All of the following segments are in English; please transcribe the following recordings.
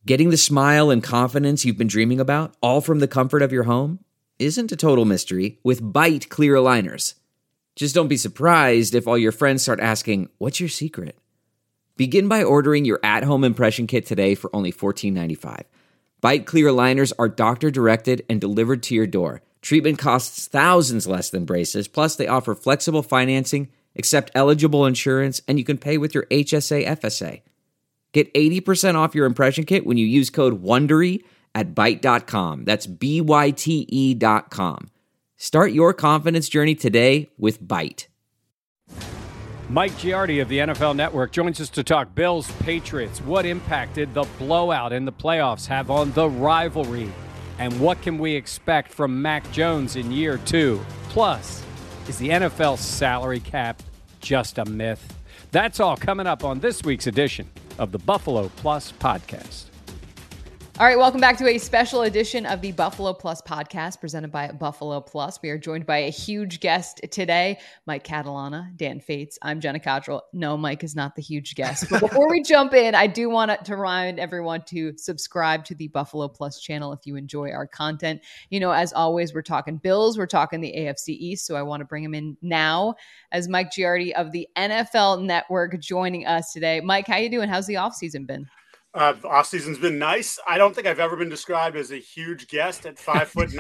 Getting the smile and confidence you've been dreaming about, all from the comfort of your home, isn't a total mystery with Byte clear aligners. Just don't be surprised if all your friends start asking, "What's your secret?" Begin by ordering your at-home impression kit today for only $14.95. Byte clear aligners are doctor-directed and delivered to your door. Treatment costs thousands less than braces, plus they offer flexible financing, accept eligible insurance, and you can pay with your HSA FSA. Get 80% off your impression kit when you use code WONDERY at Byte.com. That's BYTE.com. Start your confidence journey today with Byte. Mike Giardi of the NFL Network joins us to talk Bills Patriots. What impact did the blowout in the playoffs have on the rivalry? And what can we expect from Mac Jones in year 2? Plus, is the NFL salary cap just a myth? That's all coming up on this week's edition of the Buffalo Plus Podcast. All right, welcome back to a special edition of the Buffalo Plus Podcast presented by Buffalo Plus. We are joined by a huge guest today, Mike Catalana, Dan Fates. I'm Jenna Cottrell. No, Mike is not the huge guest. But before we jump in, I do want to remind everyone to subscribe to the Buffalo Plus channel if you enjoy our content. You know, as always, we're talking Bills, we're talking the AFC East, so I want to bring him in now as Mike Giardi of the NFL Network joining us today. Mike, how you doing? How's the offseason been? Off-season's been nice. I don't think I've ever been described as a huge guest at 5'9",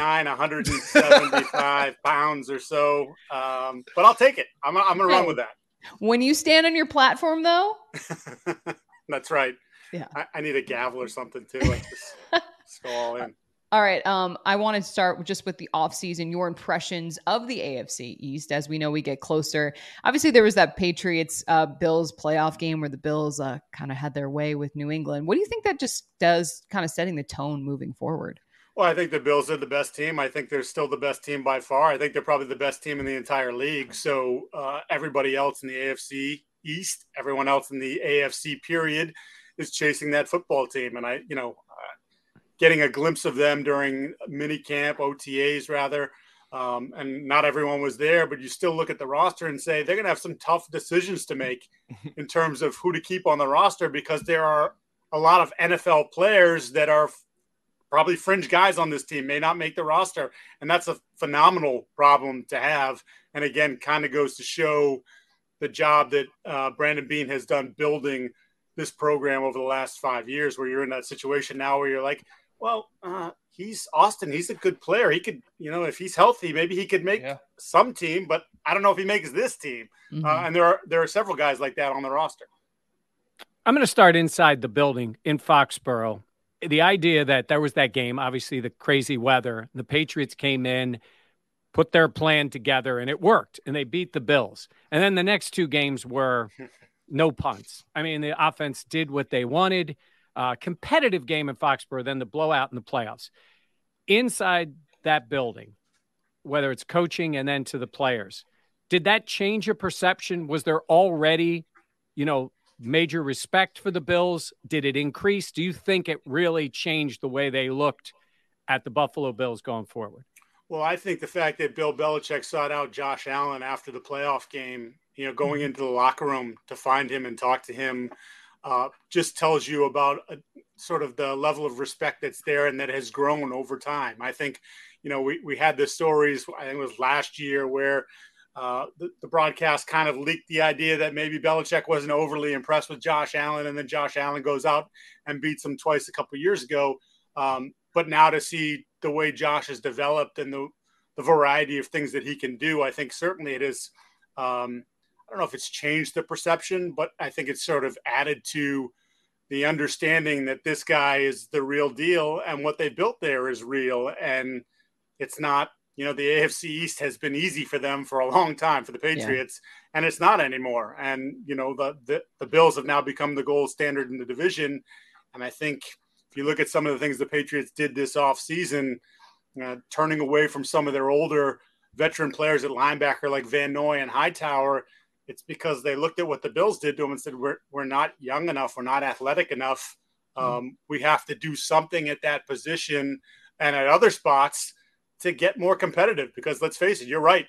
175 pounds or so. But I'll take it. I'm going to run with that. When you stand on your platform, though. That's right. Yeah. I need a gavel or something too. Like just go all in. All right. I want to start just with the offseason, your impressions of the AFC East as we know we get closer. Obviously, there was that Patriots-Bills playoff game where the Bills kind of had their way with New England. What do you think that just does, kind of setting the tone moving forward? Well, I think the Bills are the best team. I think they're still the best team by far. I think they're probably the best team in the entire league. So everybody else in the AFC East, everyone else in the AFC period is chasing that football team. And getting a glimpse of them during mini camp, OTAs rather. And not everyone was there, but you still look at the roster and say they're going to have some tough decisions to make in terms of who to keep on the roster because there are a lot of NFL players that are probably fringe guys on this team, may not make the roster. And that's a phenomenal problem to have. And again, kind of goes to show the job that Brandon Beane has done building this program over the last 5 years where you're in that situation now where you're like, well, he's Austin. He's a good player. He could, if he's healthy, maybe he could make some team, but I don't know if he makes this team. Mm-hmm. And there are several guys like that on the roster. I'm going to start inside the building in Foxborough. The idea that there was that game, obviously the crazy weather, the Patriots came in, put their plan together, and it worked, and they beat the Bills. And then the next 2 games were no punts. I mean, the offense did what they wanted. Competitive game in Foxborough, then the blowout in the playoffs. Inside that building, whether it's coaching and then to the players, did that change your perception? Was there already, major respect for the Bills? Did it increase? Do you think it really changed the way they looked at the Buffalo Bills going forward? Well, I think the fact that Bill Belichick sought out Josh Allen after the playoff game, going into the locker room to find him and talk to him, just tells you about sort of the level of respect that's there and that has grown over time. I think, we had the stories, I think it was last year, where the broadcast kind of leaked the idea that maybe Belichick wasn't overly impressed with Josh Allen, and then Josh Allen goes out and beats him twice a couple of years ago. But now to see the way Josh has developed and the variety of things that he can do, I think certainly it is I don't know if it's changed the perception, but I think it's sort of added to the understanding that this guy is the real deal and what they built there is real. And it's not, the AFC East has been easy for them for a long time for the Patriots, and it's not anymore. And, the Bills have now become the gold standard in the division. And I think if you look at some of the things the Patriots did this offseason, turning away from some of their older veteran players at linebacker like Van Noy and Hightower, it's because they looked at what the Bills did to them and said, we're not young enough. We're not athletic enough. We have to do something at that position and at other spots to get more competitive, because let's face it, you're right.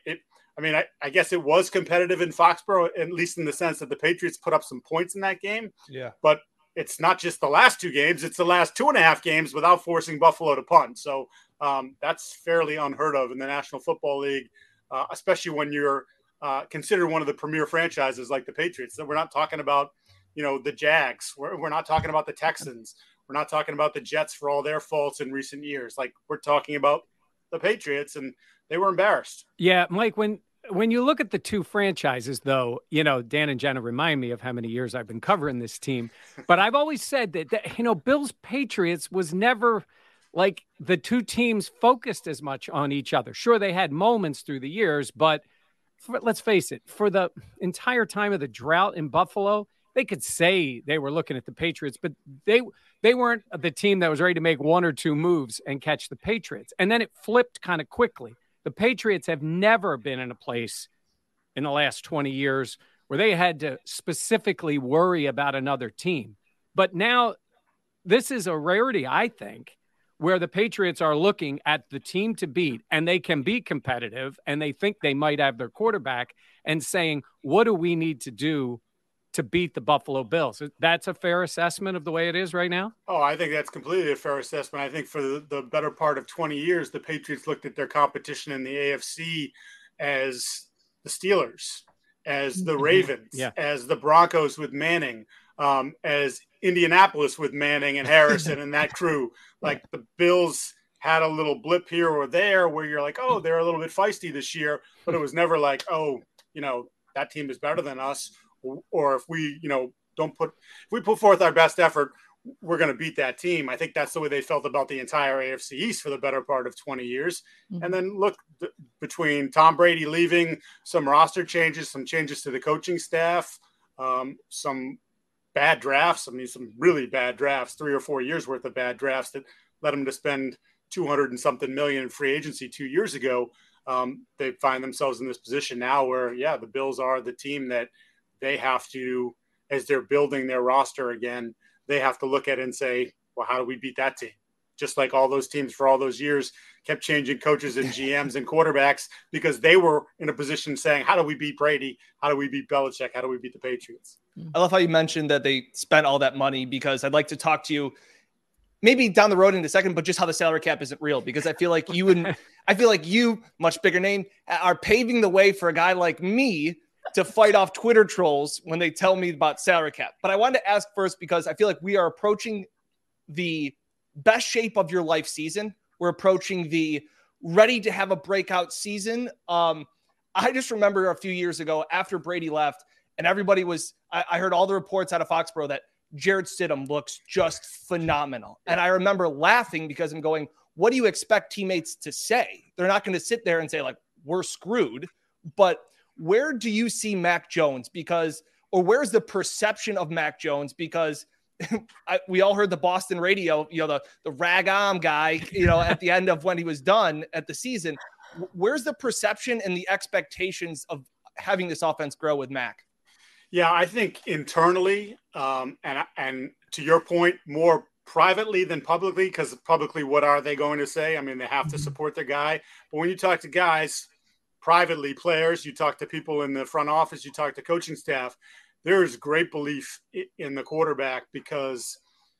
I guess it was competitive in Foxborough, at least in the sense that the Patriots put up some points in that game. Yeah. But it's not just the last 2 games, it's the last 2.5 games without forcing Buffalo to punt. So that's fairly unheard of in the National Football League, especially when you're considered one of the premier franchises like the Patriots. So we're not talking about, the Jags. We're not talking about the Texans. We're not talking about the Jets for all their faults in recent years. Like, we're talking about the Patriots, and they were embarrassed. Yeah, Mike, when you look at the 2 franchises, though, Dan and Jenna remind me of how many years I've been covering this team. But I've always said that Bills Patriots was never like the 2 teams focused as much on each other. Sure, they had moments through the years, but let's face it, for the entire time of the drought in Buffalo, they could say they were looking at the Patriots, but they weren't the team that was ready to make 1 or 2 moves and catch the Patriots. And then it flipped kind of quickly. The Patriots have never been in a place in the last 20 years where they had to specifically worry about another team. But now this is a rarity, I think, where the Patriots are looking at the team to beat, and they can be competitive, and they think they might have their quarterback, and saying, what do we need to do to beat the Buffalo Bills? That's a fair assessment of the way it is right now? Oh, I think that's completely a fair assessment. I think for the better part of 20 years, the Patriots looked at their competition in the AFC as the Steelers, as the Ravens, as the Broncos with Manning, as Indianapolis with Manning and Harrison and that crew. Like, the Bills had a little blip here or there where you're like, oh, they're a little bit feisty this year, but it was never like, oh, that team is better than us. Or if we, if we put forth our best effort, we're going to beat that team. I think that's the way they felt about the entire AFC East for the better part of 20 years. Mm-hmm. And then look, between Tom Brady leaving, some roster changes, some changes to the coaching staff, some bad drafts. I mean, some really bad drafts, 3 or 4 years worth of bad drafts that led them to spend $200 and something million in free agency 2 years ago. They find themselves in this position now where, the Bills are the team that they have to, as they're building their roster again, they have to look at it and say, well, how do we beat that team? Just like all those teams for all those years kept changing coaches and GMs and quarterbacks because they were in a position saying, how do we beat Brady? How do we beat Belichick? How do we beat the Patriots? I love how you mentioned that they spent all that money, because I'd like to talk to you maybe down the road in a second, but just how the salary cap isn't real, because I feel like you, much bigger name, are paving the way for a guy like me to fight off Twitter trolls when they tell me about salary cap. But I wanted to ask first, because I feel like we are approaching the best shape of your life season. We're approaching the ready to have a breakout season. I just remember a few years ago after Brady left, and everybody was, I heard all the reports out of Foxborough that Jarrett Stidham looks just phenomenal. And I remember laughing because I'm going, what do you expect teammates to say? They're not going to sit there and say, like, we're screwed. But where do you see Mac Jones? Or where's the perception of Mac Jones? Because we all heard the Boston radio, the rag on guy, at the end of when he was done at the season. Where's the perception and the expectations of having this offense grow with Mac? Yeah, I think internally, and to your point, more privately than publicly, because publicly, what are they going to say? I mean, they have to support their guy. But when you talk to guys privately, players, you talk to people in the front office, you talk to coaching staff, there is great belief in the quarterback because,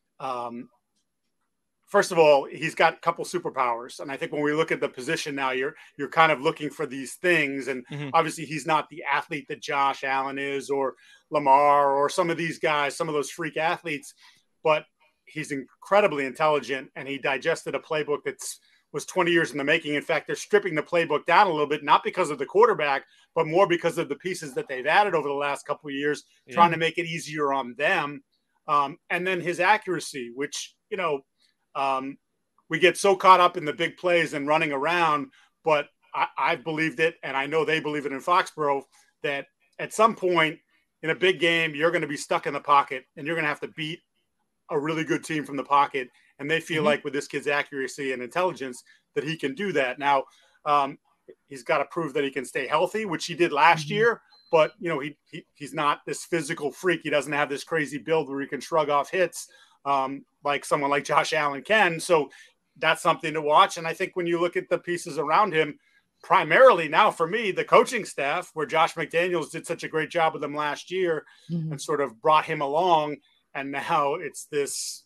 first of all, he's got a couple superpowers. And I think when we look at the position now, you're kind of looking for these things. And obviously he's not the athlete that Josh Allen is, or Lamar, or some of these guys, some of those freak athletes, but he's incredibly intelligent, and he digested a playbook was 20 years in the making. In fact, they're stripping the playbook down a little bit, not because of the quarterback, but more because of the pieces that they've added over the last couple of years, trying to make it easier on them. And then his accuracy, which, we get so caught up in the big plays and running around, but I've believed it, and I know they believe it in Foxborough, that at some point in a big game, you're going to be stuck in the pocket, and you're going to have to beat a really good team from the pocket. And they feel like with this kid's accuracy and intelligence that he can do that. Now, he's got to prove that he can stay healthy, which he did last year. But, he's not this physical freak. He doesn't have this crazy build where he can shrug off hits like someone like Josh Allen can. So that's something to watch. And I think when you look at the pieces around him, primarily now for me, the coaching staff, where Josh McDaniels did such a great job with him last year and sort of brought him along, And now it's this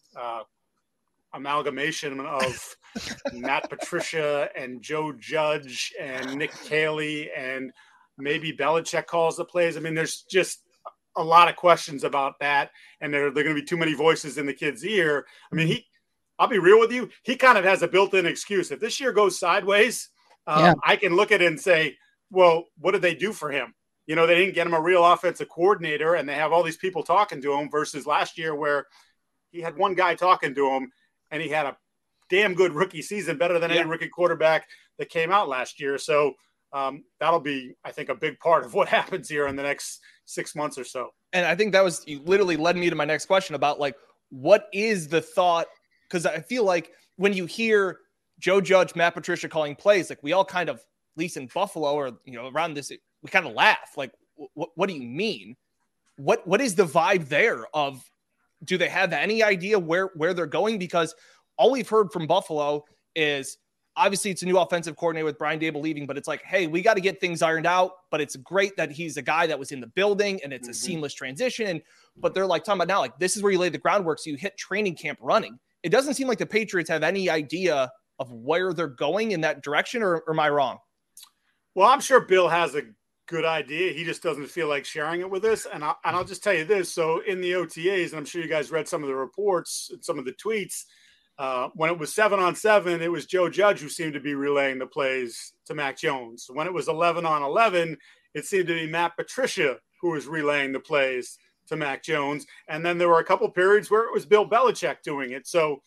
amalgamation of Matt Patricia and Joe Judge and Nick Caley, and maybe Belichick calls the plays. I mean, there's just a lot of questions about that, and there are going to be too many voices in the kid's ear. I mean, I'll be real with you. He kind of has a built-in excuse. If this year goes sideways, I can look at it and say, well, what did they do for him? You know, they didn't get him a real offensive coordinator, and they have all these people talking to him versus last year where he had one guy talking to him, and he had a damn good rookie season, better than any rookie quarterback that came out last year. So that'll be, I think, a big part of what happens here in the next 6 months or so. And I think you literally led me to my next question about, like, what is the thought? Because I feel like when you hear Joe Judge, Matt Patricia calling plays, like, we all kind of, at least in Buffalo or, you know, around this, we kind of laugh. Like, what do you mean? What is the vibe there of, do they have any idea where they're going? Because all we've heard from Buffalo is, obviously it's a new offensive coordinator with Brian Daboll leaving, but it's like, hey, we got to get things ironed out, but it's great that he's a guy that was in the building and it's a seamless transition. But they're like talking about now, like, this is where you lay the groundwork. So you hit training camp running. It doesn't seem like the Patriots have any idea of where they're going in that direction, or am I wrong? Well, I'm sure Bill has a good idea. He just doesn't feel like sharing it with us. And I'll just tell you this. So in the OTAs, and I'm sure you guys read some of the reports and some of the tweets, when it was 7-on-7, it was Joe Judge who seemed to be relaying the plays to Mac Jones. When it was 11-on-11, it seemed to be Matt Patricia who was relaying the plays to Mac Jones. And then there were a couple periods where it was Bill Belichick doing it. So,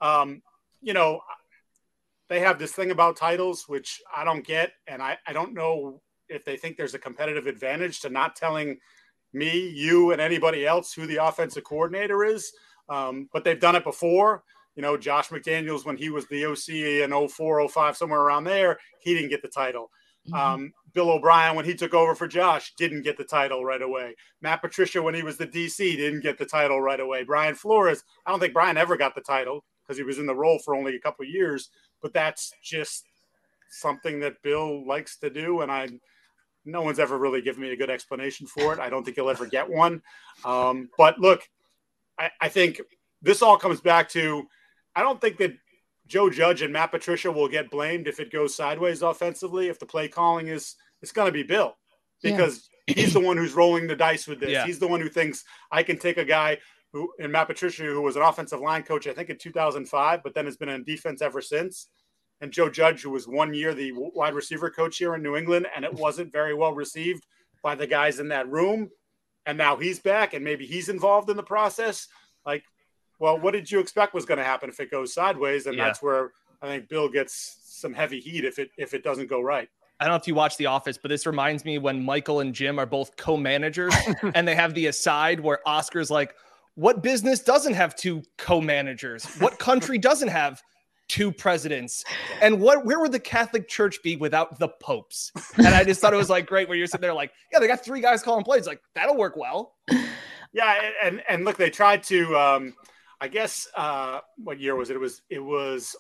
you know, they have this thing about titles, which I don't get. And I don't know if they think there's a competitive advantage to not telling me, you, and anybody else who the offensive coordinator is. But they've done it before. You know, Josh McDaniels, when he was the OC in 04, 05, somewhere around there, he didn't get the title. Bill O'Brien, when he took over for Josh, didn't get the title right away. Matt Patricia, when he was the DC, didn't get the title right away. Brian Flores, I don't think Brian ever got the title because he was in the role for only a couple of years, but that's just something that Bill likes to do. And no one's ever really given me a good explanation for it. I don't think he'll ever get one. But look, I think this all comes back to, I don't think that Joe Judge and Matt Patricia will get blamed if it goes sideways offensively. If the play calling it's going to be Bill, because he's the one who's rolling the dice with this. Yeah. He's the one who thinks I can take a guy and Matt Patricia, who was an offensive line coach, I think in 2005, but then has been in defense ever since. And Joe Judge, who was 1 year the wide receiver coach here in New England, and it wasn't very well received by the guys in that room. And now he's back, and maybe he's involved in the process. Like, well, what did you expect was going to happen if it goes sideways? And that's where I think Bill gets some heavy heat if it doesn't go right. I don't know if you watch The Office, but this reminds me when Michael and Jim are both co-managers and they have the aside where Oscar's like, what business doesn't have two co-managers? What country doesn't have two presidents? And where would the Catholic Church be without the popes? And I just thought it was like great where you're sitting there like, yeah, they got three guys calling plays. Like, that'll work well. Yeah. And look, they tried to, I guess, what year was it? It was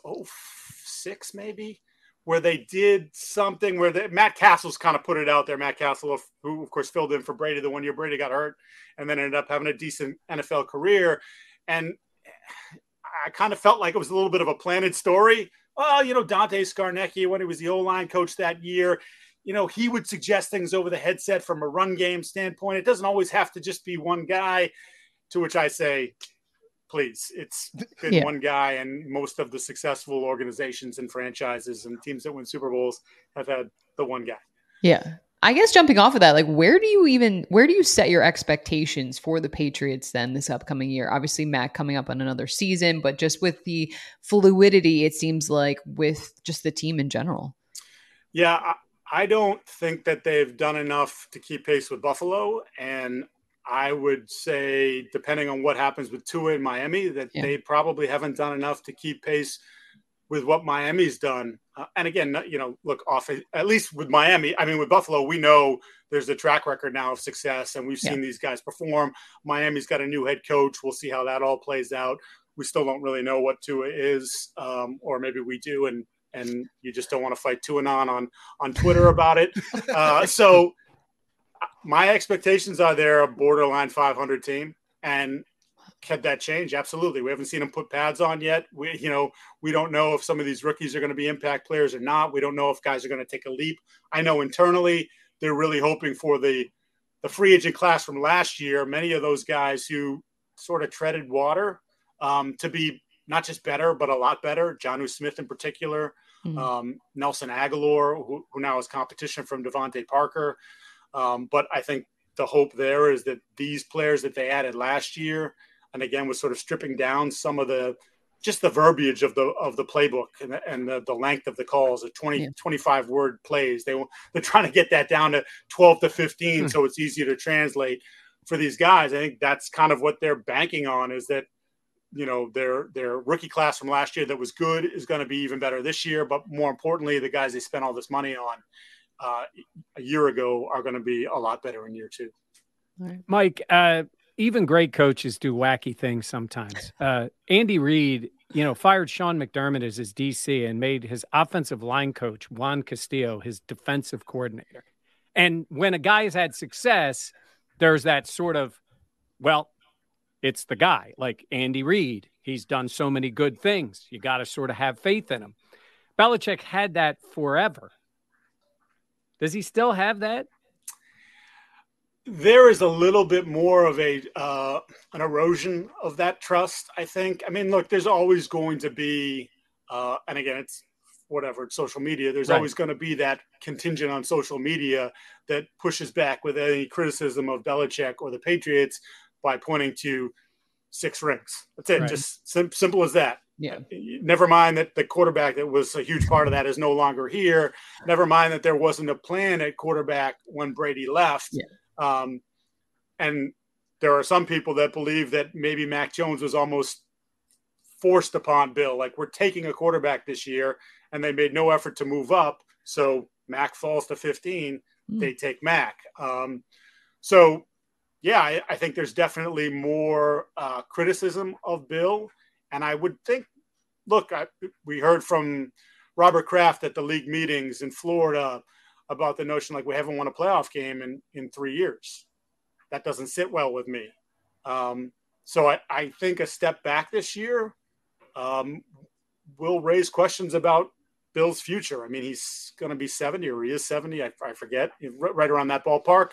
06 maybe, where they did something where Matt Castle's kind of put it out there. Matt Castle, who of course filled in for Brady the 1 year Brady got hurt and then ended up having a decent NFL career. And I kind of felt like it was a little bit of a planted story. Well, you know, Dante Scarnecchia, when he was the O-line coach that year, you know, he would suggest things over the headset from a run game standpoint. It doesn't always have to just be one guy, to which I say, please, it's been one guy, and most of the successful organizations and franchises and teams that win Super Bowls have had the one guy. Yeah. I guess jumping off of that, like, where do you set your expectations for the Patriots then this upcoming year? Obviously, Matt coming up on another season, but just with the fluidity, it seems like, with just the team in general. Yeah, I don't think that they've done enough to keep pace with Buffalo, and I would say, depending on what happens with Tua in Miami, that they probably haven't done enough to keep pace with what Miami's done. And again, you know, look, at least with Miami, I mean, with Buffalo, we know there's a track record now of success, and we've seen these guys perform. Miami's got a new head coach. We'll see how that all plays out. We still don't really know what Tua is, or maybe we do, and you just don't want to fight Tua on Twitter about it. So my expectations are they're a borderline 500 team, and Could that change? Absolutely. We haven't seen him put pads on yet. We don't know if some of these rookies are going to be impact players or not. We don't know if guys are going to take a leap. I know internally they're really hoping for the free agent class from last year. Many of those guys who sort of treaded water to be not just better, but a lot better. Jonnu Smith in particular, Nelson Aguilar, who now has competition from Devontae Parker. But I think the hope there is that these players that they added last year, and again, was sort of stripping down some of the verbiage of the playbook and the length of the calls, the 25 word plays. They're trying to get that down to 12 to 15. So it's easier to translate for these guys. I think that's kind of what they're banking on, is that, their rookie class from last year that was good is going to be even better this year. But more importantly, the guys they spent all this money on a year ago are going to be a lot better in year two. Mike, even great coaches do wacky things sometimes. Andy Reid, fired Sean McDermott as his DC and made his offensive line coach, Juan Castillo, his defensive coordinator. And when a guy has had success, there's that sort of, well, it's the guy, like Andy Reid. He's done so many good things. You got to sort of have faith in him. Belichick had that forever. Does he still have that? There is a little bit more of an erosion of that trust, I think. I mean, look, there's always going to be, and again, it's whatever, it's social media. There's always going to be that contingent on social media that pushes back with any criticism of Belichick or the Patriots by pointing to 6 rings. That's it. Right. Just simple as that. Yeah. Never mind that the quarterback that was a huge part of that is no longer here. Never mind that there wasn't a plan at quarterback when Brady left. Yeah. And there are some people that believe that maybe Mac Jones was almost forced upon Bill. Like, we're taking a quarterback this year, and they made no effort to move up. So Mac falls to 15. They take Mac. So, yeah, I think there's definitely more criticism of Bill. And I would think, look, we heard from Robert Kraft at the league meetings in Florida about the notion, like, we haven't won a playoff game in 3 years. That doesn't sit well with me. So I think a step back this year will raise questions about Bill's future. I mean, he's going to be 70, or he is 70. I forget, right around that ballpark.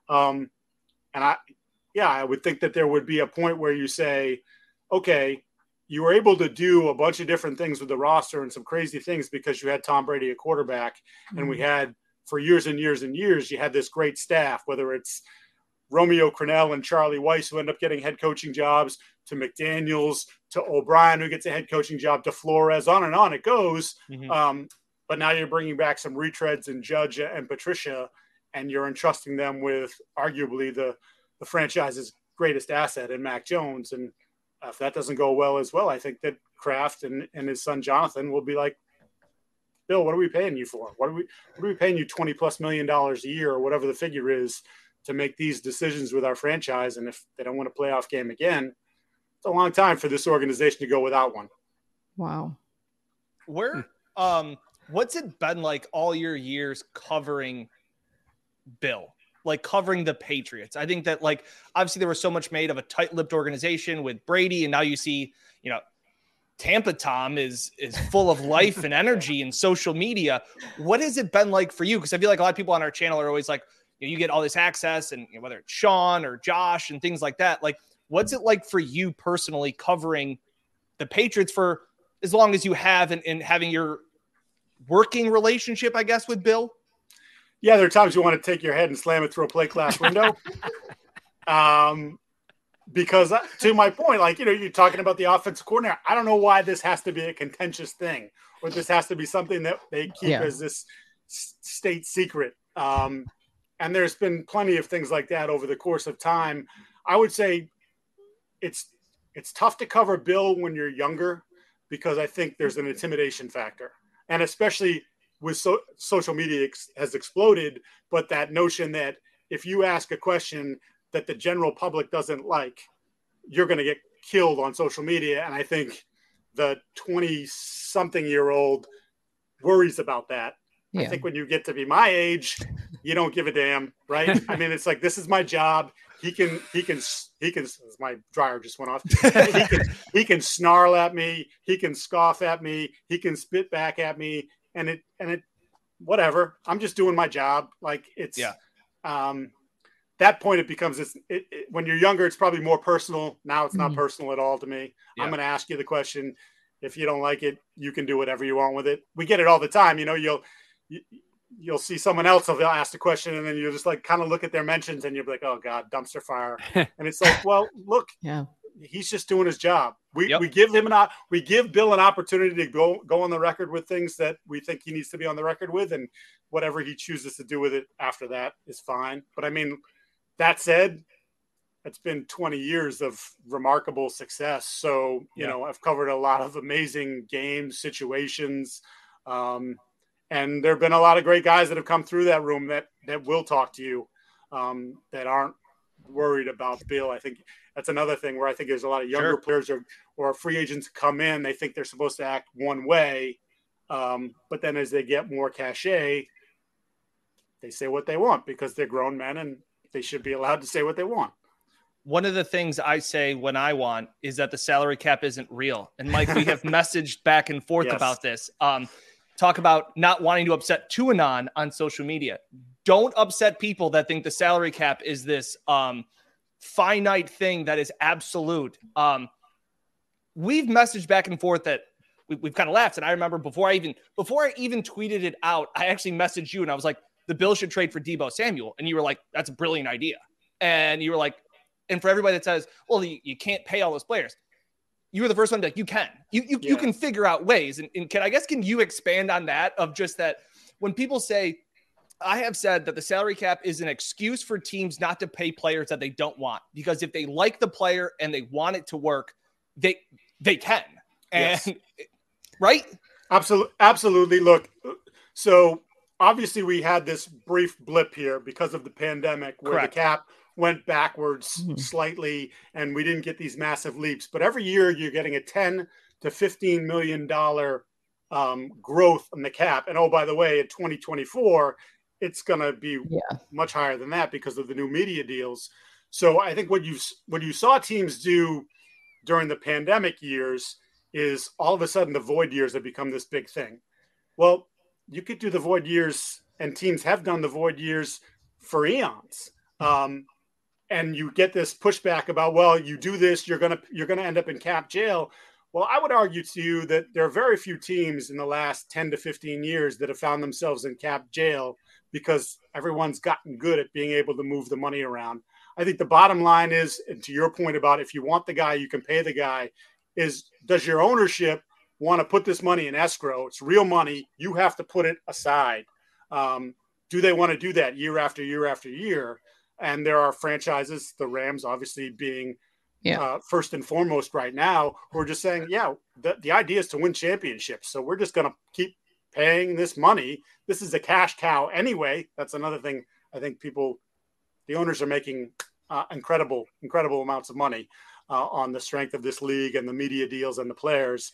And I would think that there would be a point where you say, okay, you were able to do a bunch of different things with the roster and some crazy things because you had Tom Brady at quarterback. And we had, for years and years and years, you had this great staff, whether it's Romeo Crennel and Charlie Weiss, who end up getting head coaching jobs, to McDaniels, to O'Brien, who gets a head coaching job, to Flores, on and on it goes. But now you're bringing back some retreads in Judge and Patricia, and you're entrusting them with arguably the franchise's greatest asset in Mac Jones. And if that doesn't go well as well, I think that Kraft and his son Jonathan will be like, Bill, what are we paying you for? What are we paying you $20+ million a year, or whatever the figure is, to make these decisions with our franchise? And if they don't win a playoff game again, it's a long time for this organization to go without one. Wow. What's it been like all your years covering Bill, like covering the Patriots? I think that, like, obviously there was so much made of a tight-lipped organization with Brady, and now you see, Tampa Tom is full of life and energy and social media. What has it been like for you? Because I feel like a lot of people on our channel are always like, you get all this access, and whether it's Sean or Josh and things like that. Like, what's it like for you personally covering the Patriots for as long as you have, and having your working relationship, I guess, with Bill? Yeah, there are times you want to take your head and slam it through a plate glass window. Because to my point, like, you're talking about the offensive coordinator. I don't know why this has to be a contentious thing, or this has to be something that they keep as this state secret. And there's been plenty of things like that over the course of time. I would say it's tough to cover Bill when you're younger, because I think there's an intimidation factor. And especially with social media has exploded, but that notion that if you ask a question that the general public doesn't like, you're going to get killed on social media. And I think the 20-something-year-old worries about that. I think when you get to be my age, you don't give a damn, right? I mean, it's like, this is my job. My dryer just went off. He can snarl at me. He can scoff at me. He can spit back at me. And it, whatever. I'm just doing my job. Like it's, that point it becomes this. When you're younger, it's probably more personal. Now it's not personal at all to me. Yeah. I'm going to ask you the question. If you don't like it, you can do whatever you want with it. We get it all the time. You know, you'll see someone else will ask the question, and then you'll just like kind of look at their mentions, and you'll be like, "Oh God, dumpster fire." And it's like, well, look, he's just doing his job. We give Bill an opportunity to go on the record with things that we think he needs to be on the record with, and whatever he chooses to do with it after that is fine. But I mean, that said, it's been 20 years of remarkable success. So, you know, I've covered a lot of amazing games, situations. And there have been a lot of great guys that have come through that room that will talk to you, that aren't worried about Bill. I think that's another thing where I think there's a lot of younger players or free agents come in. They think they're supposed to act one way. But then as they get more cachet, they say what they want because they're grown men and they should be allowed to say what they want. One of the things I say when I want is that the salary cap isn't real. And Mike, we have messaged back and forth about this. Talk about not wanting to upset Tuanon on social media. Don't upset people that think the salary cap is this finite thing that is absolute. We've messaged back and forth that we've kind of laughed. And I remember before I even tweeted it out, I actually messaged you and I was like, the Bills should trade for Deebo Samuel. And you were like, that's a brilliant idea. And you were like, and for everybody that says, well, you can't pay all those players, you were the first one to be like, you can. You can figure out ways. And can you expand on that of just that when people say, I have said that the salary cap is an excuse for teams not to pay players that they don't want, because if they like the player and they want it to work, they can. And right? Absolutely. Look, so obviously we had this brief blip here because of the pandemic where the cap went backwards slightly and we didn't get these massive leaps. But every year you're getting a $10 to $15 million growth in the cap. And oh, by the way, in 2024, it's going to be much higher than that because of the new media deals. So I think what you saw teams do during the pandemic years is all of a sudden the void years have become this big thing. Well, you could do the void years, and teams have done the void years for eons. And you get this pushback about, well, you do this, you're gonna end up in cap jail. Well, I would argue to you that there are very few teams in the last 10 to 15 years that have found themselves in cap jail because everyone's gotten good at being able to move the money around. I think the bottom line is, and to your point about if you want the guy, you can pay the guy, is does your ownership want to put this money in escrow? It's real money. You have to put it aside. Do they want to do that year after year after year? And there are franchises, the Rams obviously being first and foremost right now, who are just saying, the idea is to win championships. So we're just going to keep paying this money. This is a cash cow anyway. That's another thing I think the owners are making incredible amounts of money on the strength of this league and the media deals and the players.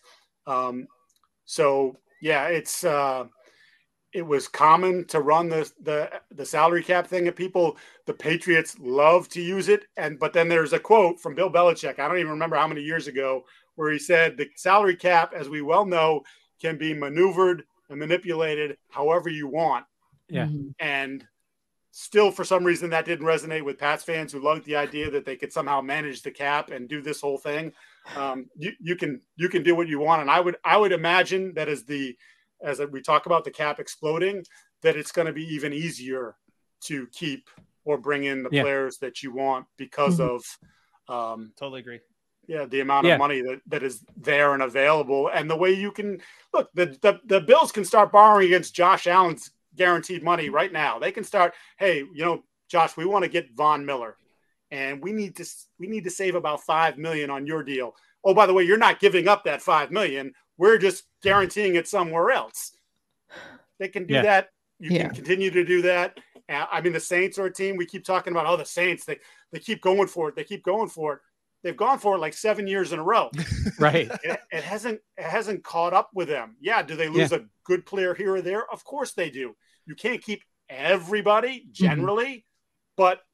It was common to run the salary cap thing at people. The Patriots love to use it. But then there's a quote from Bill Belichick. I don't even remember how many years ago, where he said the salary cap, as we well know, can be maneuvered and manipulated however you want. Yeah. And still, for some reason, that didn't resonate with Pats fans who loved the idea that they could somehow manage the cap and do this whole thing. You can do what you want. And I would imagine that as we talk about the cap exploding, that it's going to be even easier to keep or bring in the players that you want because of totally agree. Yeah, the amount of money that is there and available, and the way you can look. The Bills can start borrowing against Josh Allen's guaranteed money right now. They can start. Hey, Josh, we want to get Von Miller, and we need to save about $5 million on your deal. Oh, by the way, you're not giving up that $5 million. We're just guaranteeing it somewhere else. They can do that. You can continue to do that. I mean, the Saints are a team we keep talking about. Oh, the Saints, they keep going for it. They keep going for it. They've gone for it like 7 years in a row. Right. It hasn't caught up with them. Yeah. Do they lose a good player here or there? Of course they do. You can't keep everybody generally, but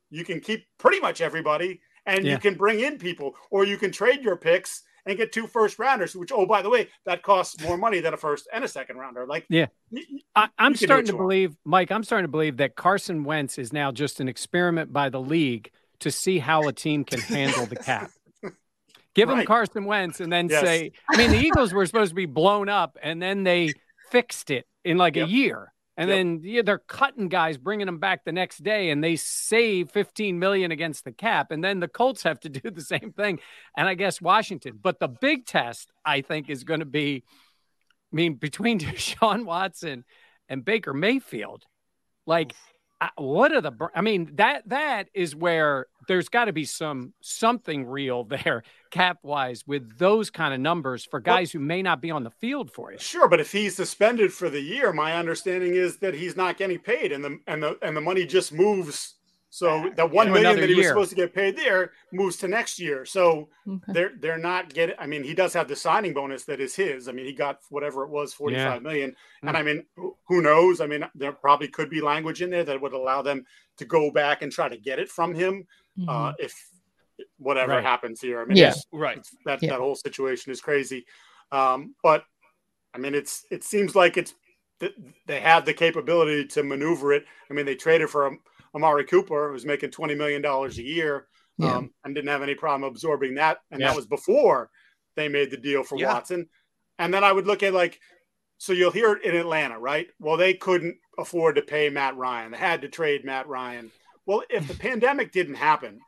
you can keep pretty much everybody, and you can bring in people, or you can trade your picks and get 2 first-rounders, which, oh, by the way, that costs more money than a first and a second-rounder. Like, I'm starting to believe, Mike, that Carson Wentz is now just an experiment by the league to see how a team can handle the cap. Give him Carson Wentz and then say, I mean, the Eagles were supposed to be blown up, and then they fixed it in like a year. And then they're cutting guys, bringing them back the next day, and they save $15 million against the cap. And then the Colts have to do the same thing. And I guess Washington. But the big test, I think, is going to be, I mean, between Deshaun Watson and Baker Mayfield, like, what are I mean, that is where there's got to be something real there cap wise with those kind of numbers for guys who may not be on the field for you. Sure, but if he's suspended for the year, my understanding is that he's not getting paid, and the money just moves. So the $1 million that he was supposed to get paid there moves to next year. So they're not getting. I mean, he does have the signing bonus that is his. I mean, he got whatever it was, $45 million. And I mean, who knows? I mean, there probably could be language in there that would allow them to go back and try to get it from him if whatever happens here. I mean, that whole situation is crazy. But I mean, it seems like they have the capability to maneuver it. I mean, they traded for Amari Cooper, who's making $20 million a year, and didn't have any problem absorbing that. And that was before they made the deal for Watson. And then I would look at so you'll hear it in Atlanta, right? Well, they couldn't afford to pay Matt Ryan. They had to trade Matt Ryan. Well, if the pandemic didn't happen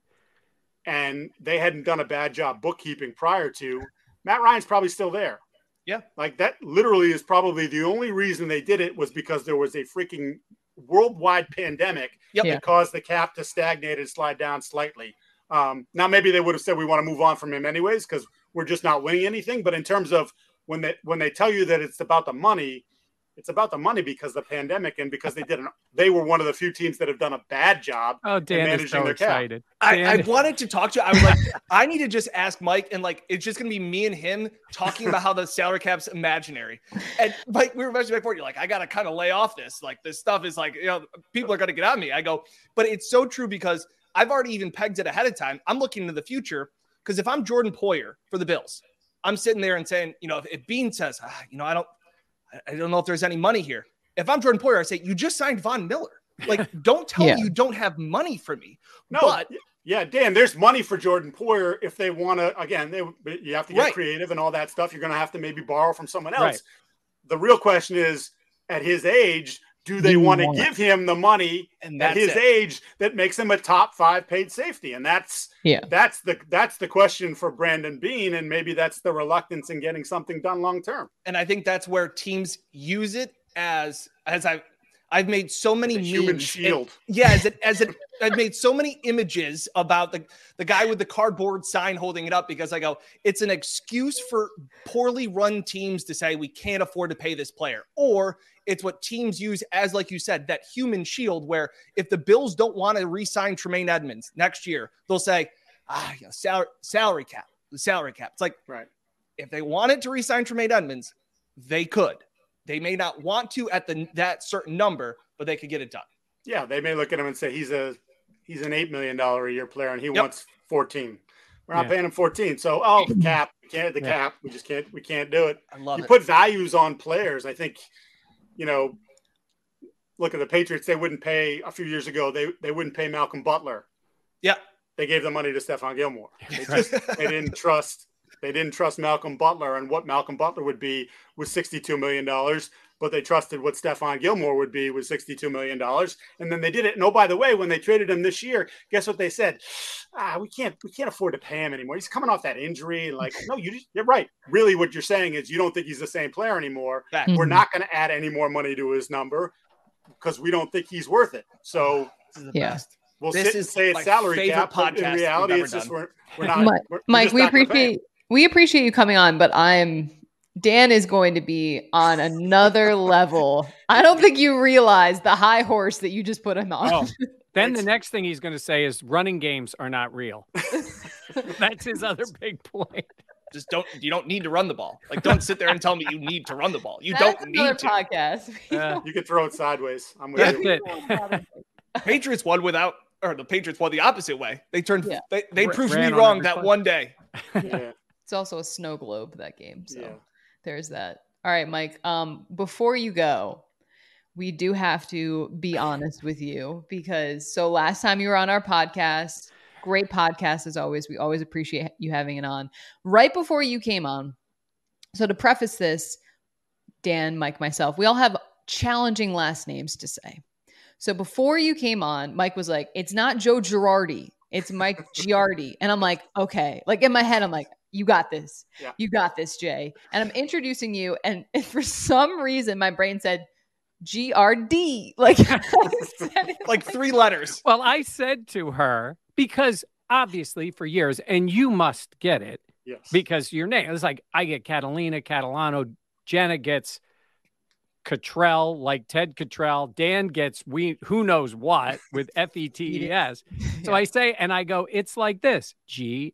and they hadn't done a bad job bookkeeping prior to, Matt Ryan's probably still there. Yeah. Like that literally is probably the only reason they did it was because there was a freaking worldwide pandemic that caused the cap to stagnate and slide down slightly. Now maybe they would have said we want to move on from him anyways because we're just not winning anything. But in terms of when they tell you that it's about the money, it's about the money because of the pandemic and because they were one of the few teams that have done a bad job managing their excited. cap. I wanted to talk to you. I was like, I need to just ask Mike, and it's just going to be me and him talking about how the salary cap's imaginary. And Mike, we were mentioning before, you're like, I got to kind of lay off this. Like this stuff is people are going to get on me. I go, but it's so true because I've already even pegged it ahead of time. I'm looking into the future because if I'm Jordan Poyer for the Bills, I'm sitting there and saying, if Bean says, I don't know if there's any money here. If I'm Jordan Poyer, I say, you just signed Von Miller. Like, don't tell me you don't have money for me. No, but Dan, there's money for Jordan Poyer if they want to. Again, you have to get creative and all that stuff. You're going to have to maybe borrow from someone else. Right. The real question is, at his age, do they want to give him the money at his age that makes him a top 5 paid safety? And that's the question for Brandon Beane, and maybe that's the reluctance in getting something done long term. And I think that's where teams use it as I've made so many memes. Human shield. I've made so many images about the guy with the cardboard sign holding it up because I go, it's an excuse for poorly run teams to say we can't afford to pay this player, or it's what teams use as, like you said, that human shield where if the Bills don't want to re-sign Tremaine Edmonds next year, they'll say, salary cap. It's like, if they wanted to re-sign Tremaine Edmonds, they could. They may not want to at that certain number, but they could get it done. Yeah, they may look at him and say he's an $8 million a year player and he wants 14. We're not paying him 14. So the cap. We can't the cap. We just can't. We can't do it. I love it. You put values on players. I think, look at the Patriots. They wouldn't pay a few years ago. They wouldn't pay Malcolm Butler. Yeah, they gave the money to Stephon Gilmore. They didn't trust. They didn't trust Malcolm Butler, and what Malcolm Butler would be was $62 million, but they trusted what Stephon Gilmore would be with $62 million. And then they did it. And by the way, when they traded him this year, guess what they said? We can't afford to pay him anymore. He's coming off that injury. Like, no, you're right. Really what you're saying is you don't think he's the same player anymore. Fact. We're not going to add any more money to his number because we don't think he's worth it. So this is the best. We'll say it's salary cap, but in reality, it's just we're not. Mike, we appreciate you coming on, but Dan is going to be on another level. I don't think you realize the high horse that you just put him on. Oh, then the next thing he's going to say is running games are not real. That's his other big point. You don't need to run the ball. Like, don't sit there and tell me you need to run the ball. That's don't need to. Podcast. You can throw it sideways. I'm with you. Patriots won without the Patriots won the opposite way. They turned, they proved me ran on wrong every that play. one day. Yeah. It's also a snow globe, that game. So Yeah. there's that. All right, Mike. Before you go, we do have to be honest with you because so last time you were on our podcast, great podcast as always. We always appreciate you having it on. Right before you came on, so to preface this, Dan, Mike, myself, we all have challenging last names to say. So before you came on, Mike was like, it's not Joe Girardi, it's Mike Giardi. And I'm like, okay. Like in my head, I'm like, you got this. Yeah. You got this, Jay. And I'm introducing you. And for some reason, my brain said GRD. Like, I said it Like 3 letters. Well, I said to her, because obviously for years, and you must get it Yes. because your name is like, I get Catalina, Catalano, Jenna gets Cottrell, like Ted Cottrell, Dan gets who knows what with FETES. So I say, and I go, it's like this, GRD.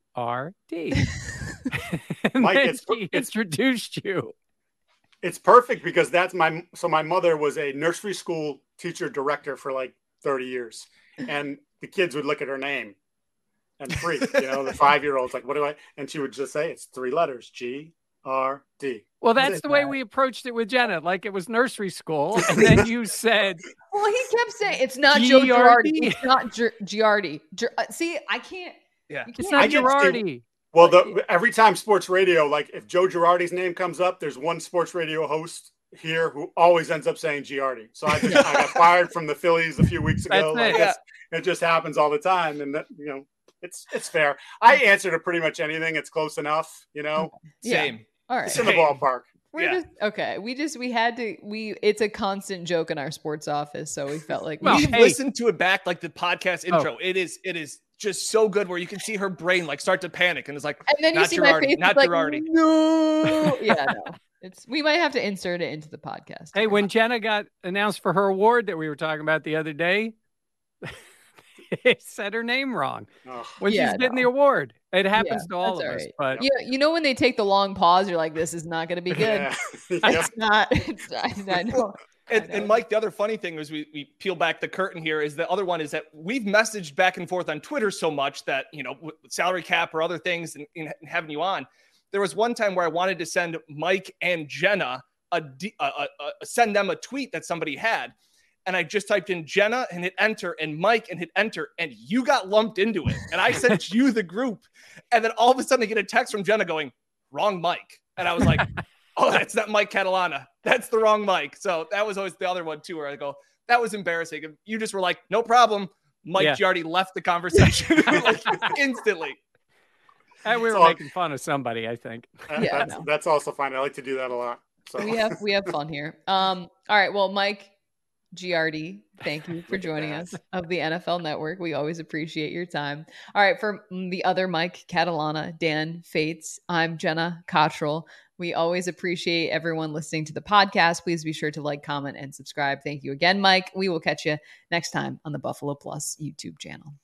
And Mike, then she introduced you. It's perfect because that's my mother was a nursery school teacher director for like 30 years. And the kids would look at her name and freak, the 5-year-old's like, what do I? And she would just say, it's 3 letters, GRD. Well, that's the way we approached it with Jenna. Like it was nursery school. And then you said, well, he kept saying, it's not Joe Girardi. GRD. It's not Giardi. See, I can't. Yeah. You it's can't- not I get Girardi. Well, every time sports radio, like if Joe Girardi's name comes up, there's one sports radio host here who always ends up saying Giardi. So I got fired from the Phillies a few weeks ago. That's it. Like it just happens all the time, and that, it's fair. I answer to pretty much anything. It's close enough, Yeah. Same. All right. It's in the ballpark. We're it's a constant joke in our sports office. So we felt like Well, We've hey. listened to it back, like the podcast intro. It is just so good where you can see her brain like start to panic and it's like, and then you not see my Girardi, face, not it's like, Girardi. no. Yeah, no. We might have to insert it into the podcast. Hey, when Jenna got announced for her award that we were talking about the other day, they said her name wrong Oh, when she's getting the award. It happens to all of that's us. all But when they take the long pause, you're like, this is not going to be good. yeah. It's not. I know. And Mike, the other funny thing is we peel back the curtain here is the other one is that we've messaged back and forth on Twitter so much that, with salary cap or other things and having you on, there was one time where I wanted to send Mike and Jenna send them a tweet that somebody had. And I just typed in Jenna and hit enter and Mike and hit enter and you got lumped into it. And I sent you the group. And then all of a sudden I get a text from Jenna going, wrong Mike. And I was like, oh, that's not Mike Catalana. That's the wrong Mike. So that was always the other one too, where I go, that was embarrassing. You just were like, no problem. Mike Giardi left the conversation like instantly. and we were making fun of somebody, I think. That's also fine. I like to do that a lot. So We have fun here. All right. Well, Mike Giardi, thank you for joining us of the NFL Network. We always appreciate your time. All right. For the other Mike Catalana, Dan Fates, I'm Jenna Cottrell. We always appreciate everyone listening to the podcast. Please be sure to like, comment, and subscribe. Thank you again, Mike. We will catch you next time on the Buffalo Plus YouTube channel.